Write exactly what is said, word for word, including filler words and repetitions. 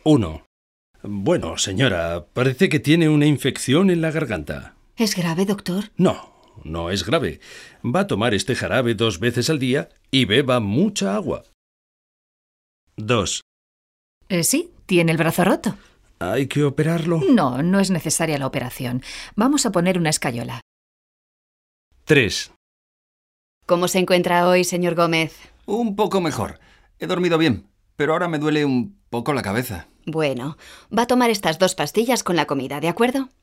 Uno. Bueno, señora, parece que tiene una infección en la garganta. ¿Es grave, doctor? No, no es grave. Va a tomar este jarabe dos veces al día y beba mucha agua. Dos. Eh, sí, tiene el brazo roto. ¿Hay que operarlo? No, no es necesaria la operación. Vamos a poner una escayola. Tres. ¿Cómo se encuentra hoy, señor Gómez? Un poco mejor. He dormido bien, pero ahora me duele un poco la cabeza. Bueno, va a tomar estas dos pastillas con la comida, ¿de acuerdo?